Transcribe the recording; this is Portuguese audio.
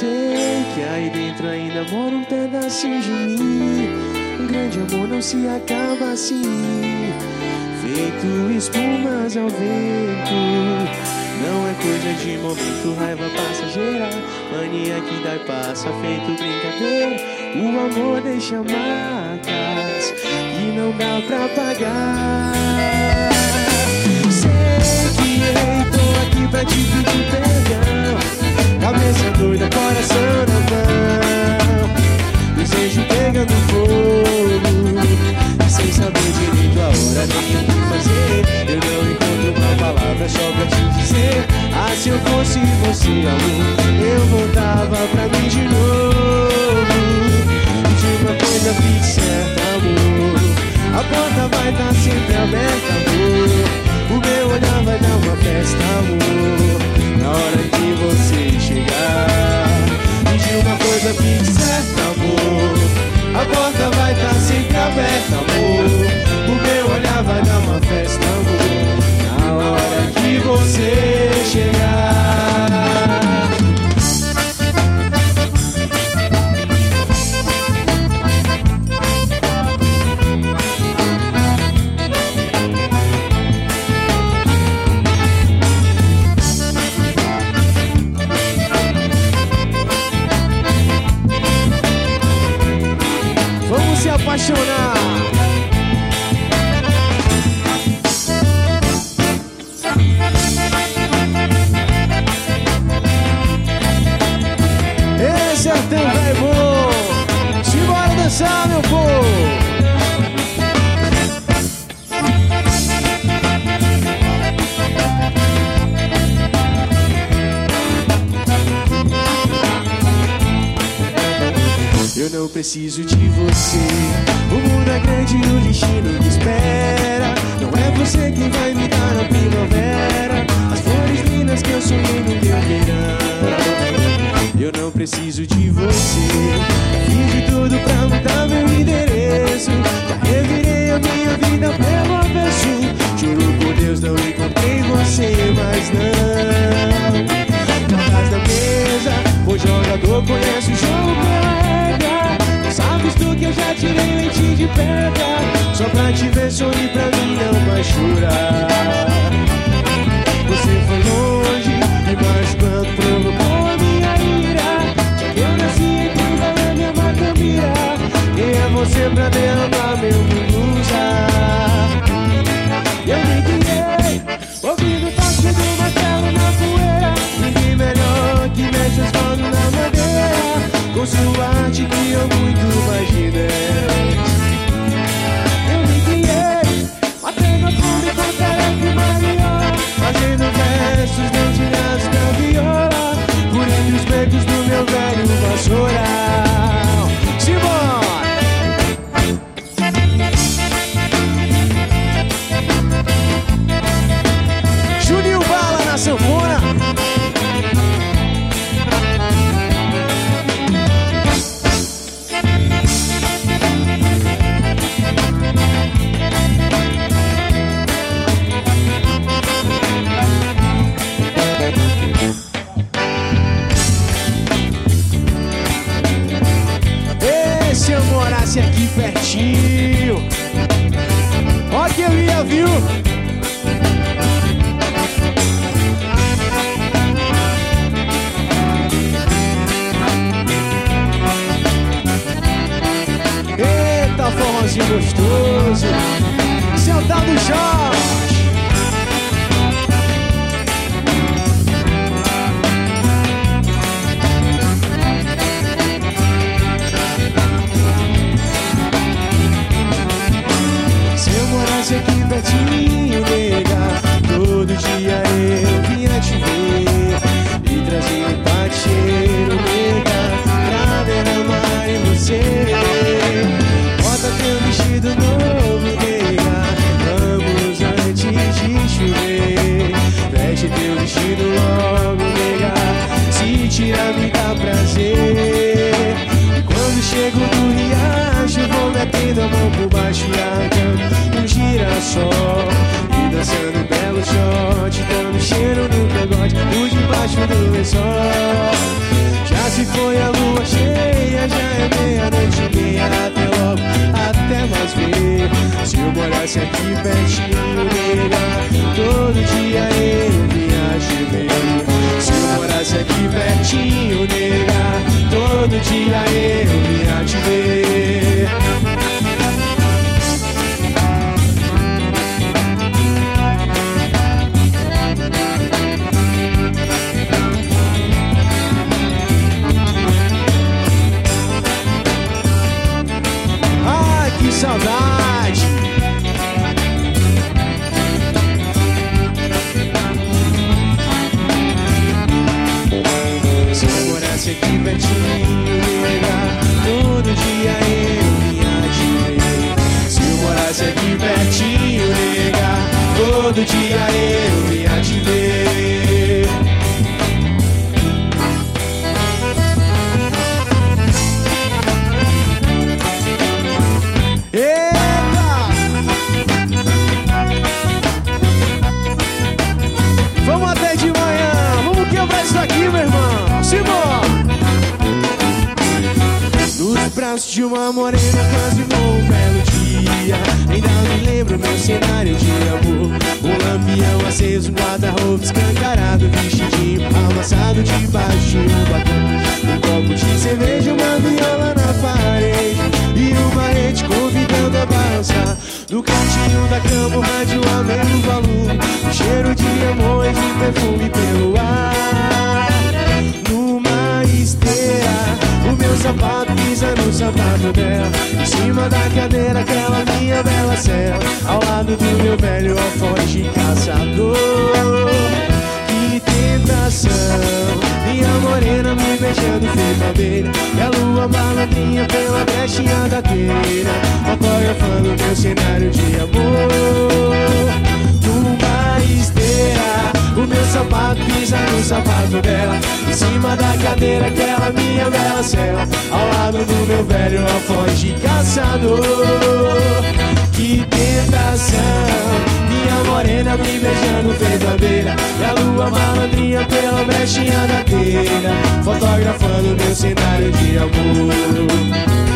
sei que aí dentro ainda mora um pedacinho de mim. Um grande amor não se acaba assim, feito espumas ao vento. Não é coisa de momento, raiva passageira, mania que dá e passa, feito brincadeira. O amor deixa marcas que não dá pra apagar. Sei que eu tô aqui pra te pedir perdão, cabeça doida, coração na mão, desejo pegando fogo, sem saber direito a hora nem o que fazer. Eu não encontro uma palavra só pra te dizer: ah, se eu fosse você, amor, eu voltava pra mim de novo. De uma coisa fique certa, amor, a porta vai estar sempre aberta, amor. O meu olhar vai dar uma festa, amor, na hora que você chegar. E de uma coisa fique certa, amor, a porta vai estar sempre aberta, amor. O meu olhar vai dar uma festa, amor, na hora que você chegar. Vamos se apaixonar. Esse é o teu velho bom. Simbora dançar, meu povo. Eu não preciso de você, o mundo é grande e o destino me espera. Não é você quem vai me dar na primavera as flores lindas que eu sonhei no meu verão. Eu não preciso de você, fiz de tudo pra mudar meu endereço. Já revirei a minha vida pelo avesso. Juro por Deus não encontrei você, mas não. Atrás da mesa, o jogador conhece o jogo pela regra. Sabes tu que eu já tirei leite de pedra, só pra te ver sorrir, pra mim não vai chorar. Você foi longe, me machucando, provocou a minha ira. Já que eu nasci em tudo, é minha mata mira. Quem é você pra derramar meu mundo usar? Eu me criei, ouvindo o toque do martelo na poeira. Ninguém melhor que mexe os panos na madeira, com sua arte criou muito mais de 10. Eu me criei, batendo a fome com tarefa e mariola, fazendo versos dedilhados na viola, curindo os becos do meu velho vassoural. Simbora! Juninho Bala na sanfona. Se eu morasse aqui pertinho, ó que eu ia, viu? Eita, forrozinho gostoso. Esse é o tal do Jorge. Aqui pertinho, nega, todo dia eu vinha te ver e trazia um pateiro, nega, pra derramar em você. Bota teu vestido novo, nega, vamos antes de chover. Veste teu vestido logo, nega, se tirar me dá prazer. E quando chego no riacho, vou metendo a mão por baixo e arrancando girassol e dançando belo shot, dando cheiro no cangote por debaixo do lençol. Já Já se foi a lua cheia, já é meia-noite e meia. Até logo, até mais ver. Se eu morasse aqui pertinho, nega, todo dia eu vinha te ver. Se eu morasse aqui pertinho, nega, todo dia eu vinha te ver. Ai, que saudade! Se eu morasse aqui pertinho, nega, todo dia eu vinha te ver. Se eu morasse aqui pertinho, nega, todo dia eu vinha te ver. Eita! Vamos até de manhã, vamos quebrar isso aqui, meu irmão. Simbora! Nos braços de uma morena quase voou um belo dia. Ainda me lembro meu cenário de amor. Um lampião aceso, um guarda-roupa escancarado, vestidinho amassado debaixo de um batom. Um copo de cerveja, uma viola na parede e uma rede convidando a balançar. No cantinho da cama o rádio a meio volume, um cheiro de amor e de perfume pelo ar. Numa esteira, o meu sapato pisa no sapato dela. Em cima da cadeira, aquela minha bela cela, ao lado do meu velho alforje caçador. Que tentação, minha morena me beijando feito abelha, e a lua malandrinha pela brechinha da telha, fotografando meu cenário de amor. Numa esteira, o meu sapato pisa no sapato dela, em cima da cadeira, aquela minha bela cela, ao lado do meu velho alforje caçador. Que tentação, minha morena me beijando feito abelha, e a lua malandrinha pela brechinha da telha, fotografando meu cenário de amor.